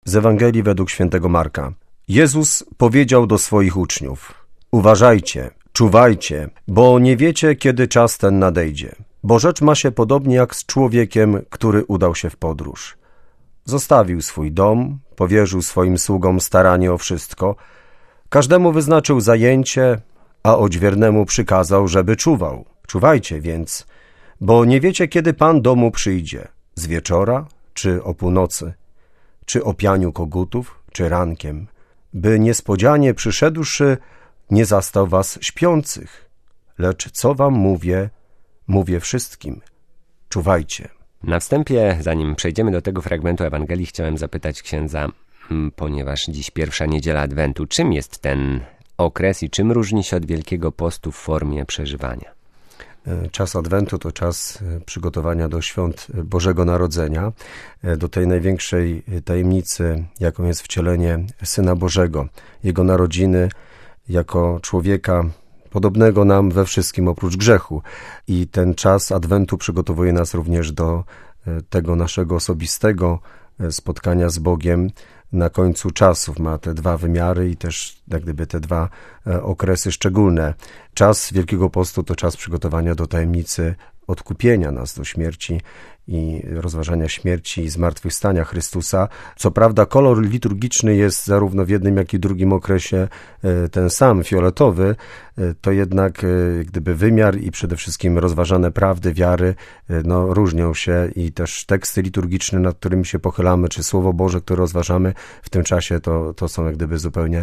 Z Ewangelii według świętego Marka. Jezus powiedział do swoich uczniów: uważajcie, czuwajcie, bo nie wiecie, kiedy czas ten nadejdzie. Bo rzecz ma się podobnie jak z człowiekiem, który udał się w podróż. Zostawił swój dom, powierzył swoim sługom staranie o wszystko, każdemu wyznaczył zajęcie, a odźwiernemu przykazał, żeby czuwał. Czuwajcie więc, bo nie wiecie, kiedy Pan domu przyjdzie, z wieczora, czy o północy, czy o pianiu kogutów, czy rankiem, by niespodzianie przyszedłszy nie zastał was śpiących. Lecz co wam mówię, mówię wszystkim. Czuwajcie. Na wstępie, zanim przejdziemy do tego fragmentu Ewangelii, chciałem zapytać księdza, ponieważ dziś pierwsza niedziela Adwentu, czym jest ten okres i czym różni się od Wielkiego Postu w formie przeżywania? Czas Adwentu to czas przygotowania do świąt Bożego Narodzenia, do tej największej tajemnicy, jaką jest wcielenie Syna Bożego, Jego narodziny jako człowieka podobnego nam we wszystkim oprócz grzechu. I ten czas Adwentu przygotowuje nas również do tego naszego osobistego spotkania z Bogiem na końcu czasów. Ma te dwa wymiary i też jak gdyby te dwa okresy szczególne. Czas Wielkiego Postu to czas przygotowania do tajemnicy odkupienia nas do śmierci i rozważania śmierci i zmartwychwstania Chrystusa. Co prawda kolor liturgiczny jest zarówno w jednym, jak i drugim okresie ten sam, fioletowy, to jednak gdyby wymiar i przede wszystkim rozważane prawdy wiary różnią się i też teksty liturgiczne, nad którymi się pochylamy, czy Słowo Boże, które rozważamy w tym czasie, to są jak gdyby zupełnie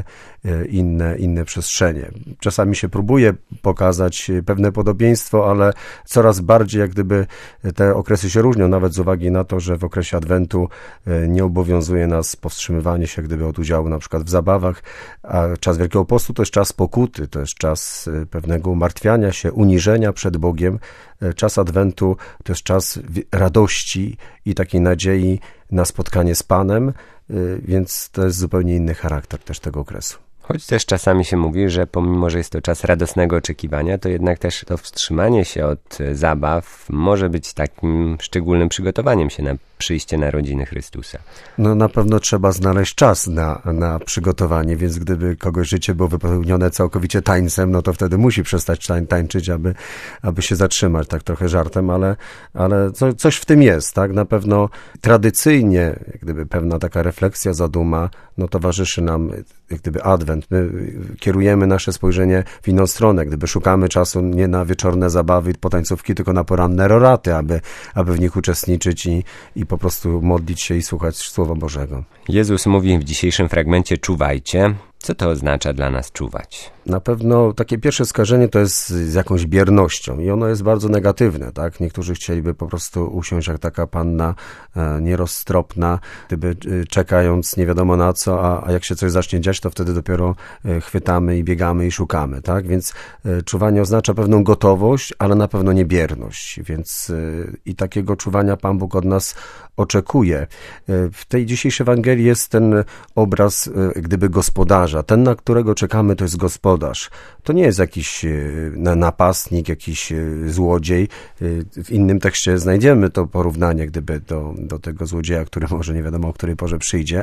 inne przestrzenie. Czasami się próbuje pokazać pewne podobieństwo, ale coraz bardziej jak gdyby te okresy się różnią, nawet z uwagi na to, że w okresie Adwentu nie obowiązuje nas powstrzymywanie się jak gdyby od udziału na przykład w zabawach, a czas Wielkiego Postu to jest czas pokuty, to jest czas pewnego umartwiania się, uniżenia przed Bogiem. Czas Adwentu to jest czas radości i takiej nadziei na spotkanie z Panem, więc to jest zupełnie inny charakter też tego okresu. Choć też czasami się mówi, że pomimo, że jest to czas radosnego oczekiwania, to jednak też to wstrzymanie się od zabaw może być takim szczególnym przygotowaniem się na przyjście narodziny Chrystusa. Na pewno trzeba znaleźć czas na przygotowanie, więc gdyby kogoś życie było wypełnione całkowicie tańcem, to wtedy musi przestać tańczyć, aby się zatrzymać, tak trochę żartem, ale coś w tym jest, tak? Na pewno tradycyjnie, jak gdyby pewna taka refleksja, zaduma, towarzyszy nam jak gdyby Adwent. My kierujemy nasze spojrzenie w inną stronę, gdyby szukamy czasu nie na wieczorne zabawy, potańcówki, tylko na poranne roraty, aby w nich uczestniczyć i po prostu modlić się i słuchać Słowa Bożego. Jezus mówi w dzisiejszym fragmencie: czuwajcie. Co to oznacza dla nas czuwać? Na pewno takie pierwsze skojarzenie to jest z jakąś biernością i ono jest bardzo negatywne, tak? Niektórzy chcieliby po prostu usiąść jak taka panna nieroztropna, gdyby czekając nie wiadomo na co, a jak się coś zacznie dziać, to wtedy dopiero chwytamy i biegamy i szukamy, tak? Więc czuwanie oznacza pewną gotowość, ale na pewno nie bierność, więc i takiego czuwania Pan Bóg od nas oczekuje. W tej dzisiejszej Ewangelii jest ten obraz gdyby gospodarza. Ten, na którego czekamy, to jest gospodarz. To nie jest jakiś napastnik, jakiś złodziej. W innym tekście znajdziemy to porównanie gdyby do tego złodzieja, który może nie wiadomo o której porze przyjdzie,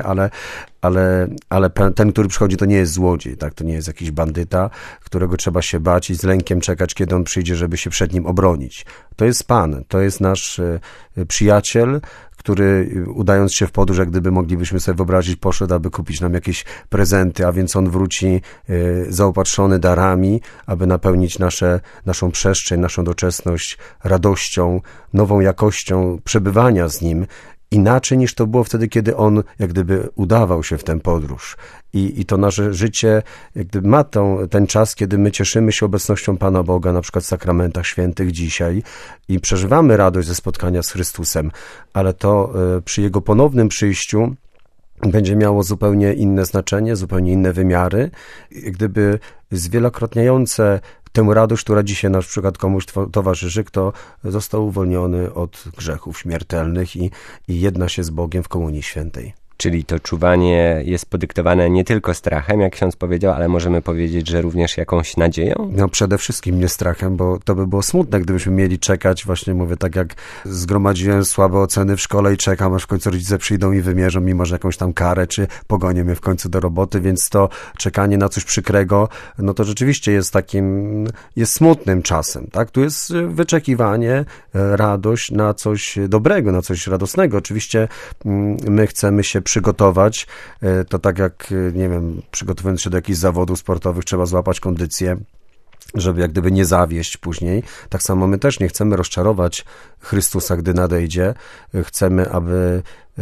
ale ten, który przychodzi, to nie jest złodziej, tak? To nie jest jakiś bandyta, którego trzeba się bać i z lękiem czekać, kiedy on przyjdzie, żeby się przed nim obronić. To jest Pan, to jest nasz przyjaciel, który udając się w podróż, jak gdyby moglibyśmy sobie wyobrazić, poszedł, aby kupić nam jakieś prezenty, a więc on wróci zaopatrzony darami, aby napełnić naszą przestrzeń, naszą doczesność radością, nową jakością przebywania z nim, inaczej niż to było wtedy, kiedy on jak gdyby udawał się w tę podróż. I to nasze życie jak gdyby ma ten czas, kiedy my cieszymy się obecnością Pana Boga, na przykład w sakramentach świętych dzisiaj i przeżywamy radość ze spotkania z Chrystusem, ale to przy Jego ponownym przyjściu będzie miało zupełnie inne znaczenie, zupełnie inne wymiary, jak gdyby zwielokrotniające tę radość, która dzisiaj na przykład komuś towarzyszy, kto został uwolniony od grzechów śmiertelnych i jedna się z Bogiem w Komunii Świętej. Czyli to czuwanie jest podyktowane nie tylko strachem, jak ksiądz powiedział, ale możemy powiedzieć, że również jakąś nadzieją? No przede wszystkim nie strachem, bo to by było smutne, gdybyśmy mieli czekać, właśnie mówię, tak jak zgromadziłem słabe oceny w szkole i czekam, aż w końcu rodzice przyjdą i wymierzą mi może jakąś tam karę, czy pogonią mnie w końcu do roboty, więc to czekanie na coś przykrego, no to rzeczywiście jest smutnym czasem, tak? Tu jest wyczekiwanie, radość na coś dobrego, na coś radosnego. Oczywiście my chcemy się przygotować, to tak jak, nie wiem, przygotowując się do jakichś zawodów sportowych, trzeba złapać kondycję, żeby jak gdyby nie zawieść później. Tak samo my też nie chcemy rozczarować Chrystusa, gdy nadejdzie. Chcemy, aby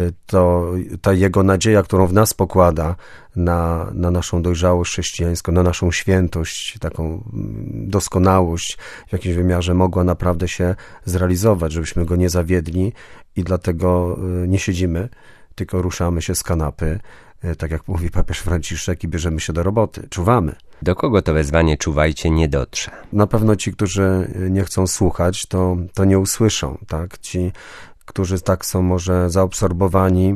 ta Jego nadzieja, którą w nas pokłada na naszą dojrzałość chrześcijańską, na naszą świętość, taką doskonałość w jakimś wymiarze mogła naprawdę się zrealizować, żebyśmy Go nie zawiedli i dlatego nie siedzimy, tylko ruszamy się z kanapy, tak jak mówi papież Franciszek, i bierzemy się do roboty, czuwamy. Do kogo to wezwanie czuwajcie nie dotrze? Na pewno ci, którzy nie chcą słuchać, to nie usłyszą, tak? Ci, którzy tak są może zaabsorbowani,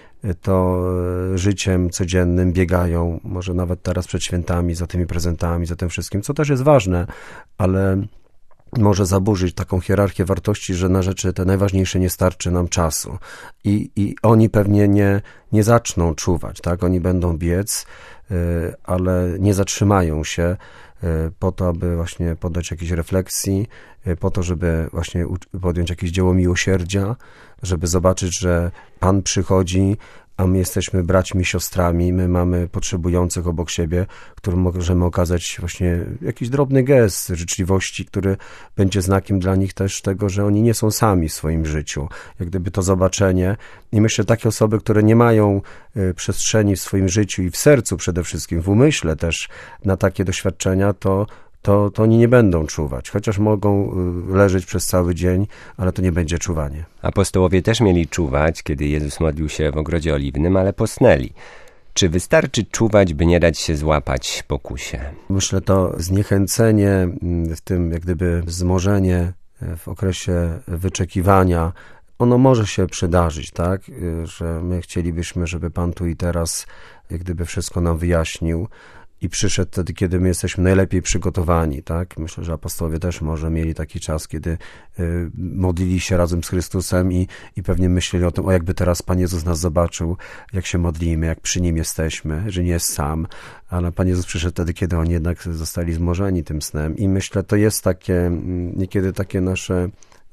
to życiem codziennym biegają, może nawet teraz przed świętami, za tymi prezentami, za tym wszystkim, co też jest ważne, ale może zaburzyć taką hierarchię wartości, że na rzeczy te najważniejsze nie starczy nam czasu. I oni pewnie nie zaczną czuwać, tak? Oni będą biec, ale nie zatrzymają się po to, aby właśnie poddać jakiejś refleksji, po to, żeby właśnie podjąć jakieś dzieło miłosierdzia, żeby zobaczyć, że Pan przychodzi, a my jesteśmy braćmi, siostrami, my mamy potrzebujących obok siebie, którym możemy okazać właśnie jakiś drobny gest życzliwości, który będzie znakiem dla nich też tego, że oni nie są sami w swoim życiu. Jak gdyby to zobaczenie. I myślę, że takie osoby, które nie mają przestrzeni w swoim życiu i w sercu przede wszystkim, w umyśle też na takie doświadczenia, to oni nie będą czuwać, chociaż mogą leżeć przez cały dzień, ale to nie będzie czuwanie. Apostołowie też mieli czuwać, kiedy Jezus modlił się w Ogrodzie Oliwnym, ale posnęli. Czy wystarczy czuwać, by nie dać się złapać pokusie? Myślę, to zniechęcenie, w tym jak gdyby wzmożenie w okresie wyczekiwania, ono może się przydarzyć, tak? Że my chcielibyśmy, żeby Pan tu i teraz jak gdyby wszystko nam wyjaśnił, i przyszedł wtedy, kiedy my jesteśmy najlepiej przygotowani, tak? Myślę, że apostołowie też może mieli taki czas, kiedy modlili się razem z Chrystusem i pewnie myśleli o tym, jakby teraz Pan Jezus nas zobaczył, jak się modlimy, jak przy Nim jesteśmy, że nie jest sam, ale Pan Jezus przyszedł wtedy, kiedy oni jednak zostali zmorzeni tym snem. I myślę, to jest takie, niekiedy takie nasze,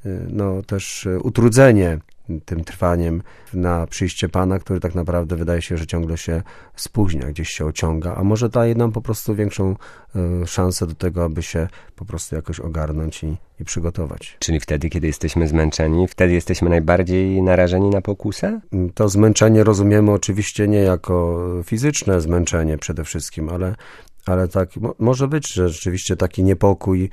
też utrudzenie tym trwaniem na przyjście Pana, który tak naprawdę wydaje się, że ciągle się spóźnia, gdzieś się ociąga, a może daje nam po prostu większą szansę do tego, aby się po prostu jakoś ogarnąć i przygotować. Czyli wtedy, kiedy jesteśmy zmęczeni, wtedy jesteśmy najbardziej narażeni na pokusę? To zmęczenie rozumiemy oczywiście nie jako fizyczne zmęczenie przede wszystkim, ale tak może być, że rzeczywiście taki niepokój,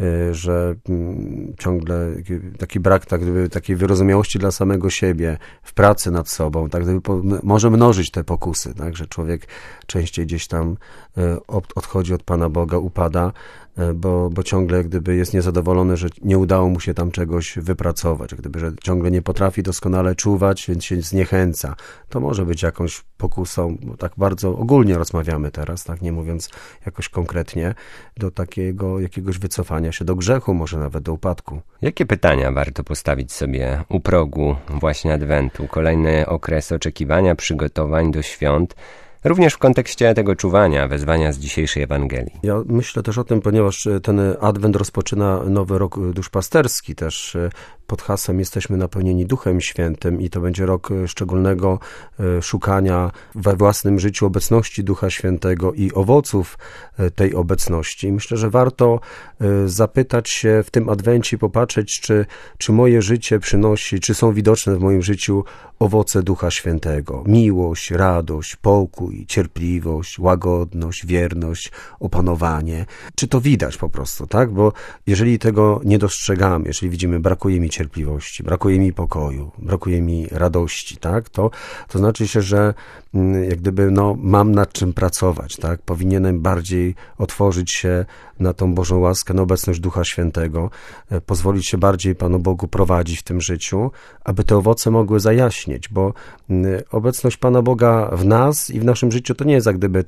że ciągle taki brak takiej wyrozumiałości dla samego siebie w pracy nad sobą, tak gdyby może mnożyć te pokusy, tak, że człowiek częściej gdzieś tam odchodzi od Pana Boga, upada, bo ciągle gdyby jest niezadowolony, że nie udało mu się tam czegoś wypracować, gdyby, że ciągle nie potrafi doskonale czuwać, więc się zniechęca. To może być jakąś pokusą, bo tak bardzo ogólnie rozmawiamy teraz, tak, nie mówiąc jakoś konkretnie, do takiego jakiegoś wycofania się do grzechu, może nawet do upadku. Jakie pytania warto postawić sobie u progu właśnie Adwentu? Kolejny okres oczekiwania, przygotowań do świąt, również w kontekście tego czuwania, wezwania z dzisiejszej Ewangelii. Ja myślę też o tym, ponieważ ten Adwent rozpoczyna nowy rok duszpasterski, też pod hasłem jesteśmy napełnieni Duchem Świętym i to będzie rok szczególnego szukania we własnym życiu obecności Ducha Świętego i owoców tej obecności. Myślę, że warto zapytać się w tym Adwencie, popatrzeć, czy moje życie przynosi, czy są widoczne w moim życiu owoce Ducha Świętego. Miłość, radość, pokój, cierpliwość, łagodność, wierność, opanowanie. Czy to widać po prostu, tak? Bo jeżeli tego nie dostrzegamy, jeżeli widzimy, brakuje mi cierpliwości, brakuje mi pokoju, brakuje mi radości, tak? To znaczy się, że jak gdyby, mam nad czym pracować, tak? Powinienem bardziej otworzyć się na tą Bożą łaskę, na obecność Ducha Świętego, pozwolić się bardziej Panu Bogu prowadzić w tym życiu, aby te owoce mogły zajaśnieć, bo obecność Pana Boga w nas i w naszym życiu to nie jest jak gdyby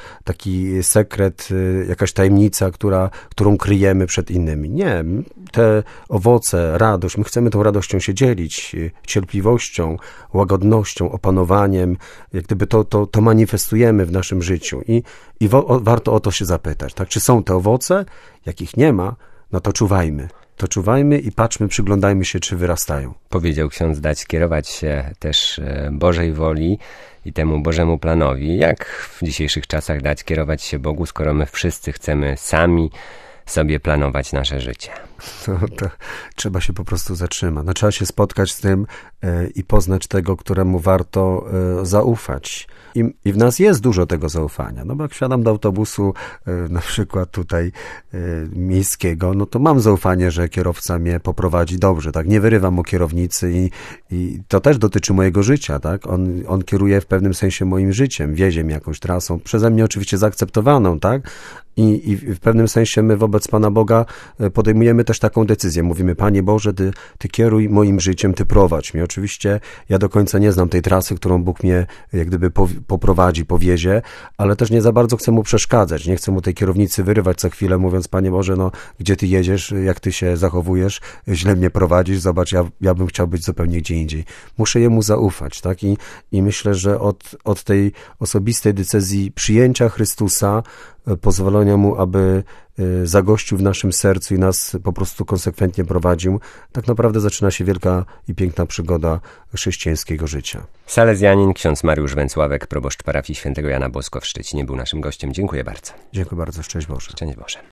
taki sekret, jakaś tajemnica, którą kryjemy przed innymi. Nie, te owoce, radość, my chcemy tą radością się dzielić, cierpliwością, łagodnością, opanowaniem, jak gdyby to manifestujemy w naszym życiu i warto o to się zapytać, tak? Czy są te owoce? Jak ich nie ma, no to czuwajmy i patrzmy, przyglądajmy się, czy wyrastają. Powiedział ksiądz, dać kierować się też Bożej woli i temu Bożemu planowi. Jak w dzisiejszych czasach dać kierować się Bogu, skoro my wszyscy chcemy sami sobie planować nasze życie? To trzeba się po prostu zatrzymać. Trzeba się spotkać z tym i poznać tego, któremu warto zaufać. I w nas jest dużo tego zaufania. Bo jak wsiadam do autobusu, na przykład tutaj miejskiego, to mam zaufanie, że kierowca mnie poprowadzi dobrze, tak? Nie wyrywam mu kierownicy i to też dotyczy mojego życia, tak? On kieruje w pewnym sensie moim życiem, wiezie mnie jakąś trasą, przeze mnie oczywiście zaakceptowaną, tak? I w pewnym sensie my wobec Pana Boga podejmujemy też taką decyzję. Mówimy, Panie Boże, Ty kieruj moim życiem, Ty prowadź mnie. Oczywiście ja do końca nie znam tej trasy, którą Bóg mnie jak gdyby poprowadzi, powiezie, ale też nie za bardzo chcę Mu przeszkadzać. Nie chcę Mu tej kierownicy wyrywać co chwilę, mówiąc, Panie Boże, gdzie Ty jedziesz, jak Ty się zachowujesz, źle mnie prowadzisz, zobacz, ja bym chciał być zupełnie gdzie indziej. Muszę Jemu zaufać, tak? I myślę, że od tej osobistej decyzji przyjęcia Chrystusa, pozwolenia Mu, aby zagościł w naszym sercu i nas po prostu konsekwentnie prowadził, tak naprawdę zaczyna się wielka i piękna przygoda chrześcijańskiego życia. Salezjanin, ksiądz Mariusz Węcławek, proboszcz parafii świętego Jana Bosko w Szczecinie, był naszym gościem. Dziękuję bardzo. Dziękuję bardzo. Szczęść Boże. Szczęść Boże.